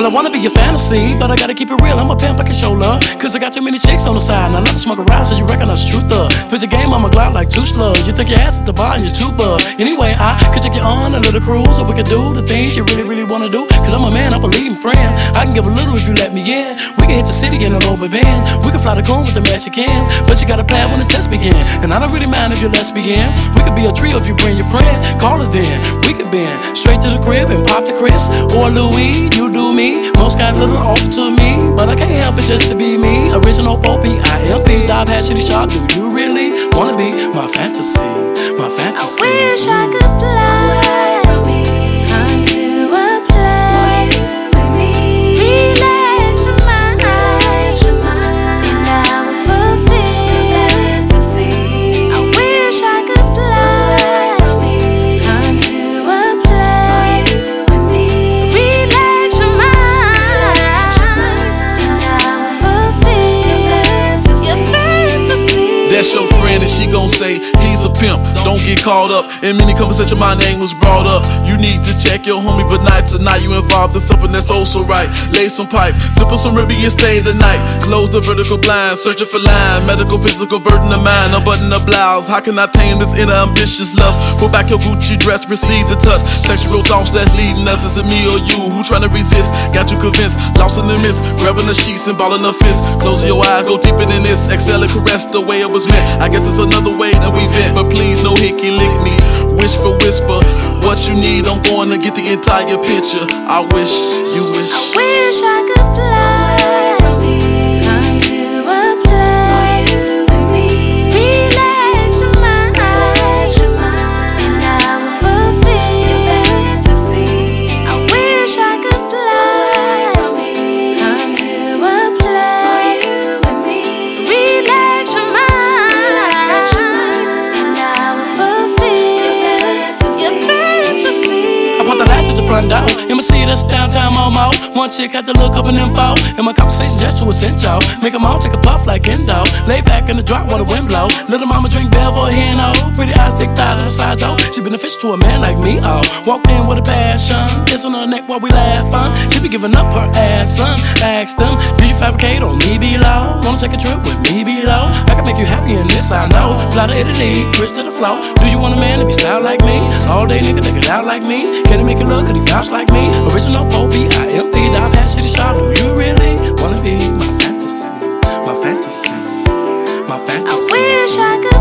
Well, I wanna be your fantasy, but I gotta keep it real. I'm a pimp, I can show love, cause I got too many chicks on the side. And I love to smoke around, so you recognize the truth of. Spit the game, I'ma glide like two slugs. You take your ass at the bar and you're too bug. Anyway, I could take you on a little cruise, or we could do the things you really, really wanna do. Cause I'm a man, I believe in friends. I can give a little if you let me in. We can hit the city in a low band. We can fly the cone with the Mexicans, but you gotta plan when the test begin. And I don't really mind if you're lesbian. We could be a trio if you bring your friend. Call it then. We could bend straight to the crib and pop the Chris or Louis. You do me. Most got a little off to me, but I can't help it just to be me. Original P.I.M.P. Dive hat shitty shot. Do you really wanna be my fantasy? My fantasy. I wish I could fly onto a place with me. Relax your mind, and I will fulfill your fantasy. I wish I could fly onto a place with me. Relax your mind, and I will fulfill your fantasy. That's your friend and she gon' say he's a pimp. Don't get caught up in many conversations, my name was brought up. You need to check your homie, but not tonight. You involved in something that's also right. Lay some pipe, sip on some Ribby and stay the night. Close the vertical blind, searching for line. Medical, physical, burden of mind. Unbutton the blouse, how can I tame this inner ambitious lust? Pull back your Gucci dress, receive the touch. Sexual thoughts that's leading us, is it me or you? Who tryna resist? Got you convinced, lost in the mist. Grabbing the sheets and balling the fist. Close your eyes, go deeper than this. Exhale and caress the way it was meant. I guess it's another way that we vent, but please no hickey lick me. Wish for whisper, what you need, I'm going to get the entire picture. I wish, you wish. I wish I could fly onto a place with me. Relax your mind, and I will fulfill your fantasy. I wish I could fly onto a place with me. Relax your mind. Front door in my seat, that's downtown Momo. One chick had to look up an info, and my conversation just to a essential. Make them all take a puff like Endo. Lay back in the drop while the wind blow. Little mama drink Belvo Hino. Pretty eyes, thick thighs on the side though. She beneficial to a man like me, oh. Walked in with a passion, kiss on her neck while we laugh, She be giving up her ass, son. Asked them, do you fabricate on me below? Wanna take a trip with me below? I can make you happy in this, I know. Fly to Italy, rich to the flow. Do you want a man to be styled like me? All day nigga, take it out like me. Can he make it look? Could he vouch like me? Original P.I.M.P. Dive hat shitty shop. Do you really wanna be my fantasy? My fantasy. My fantasy. I wish I could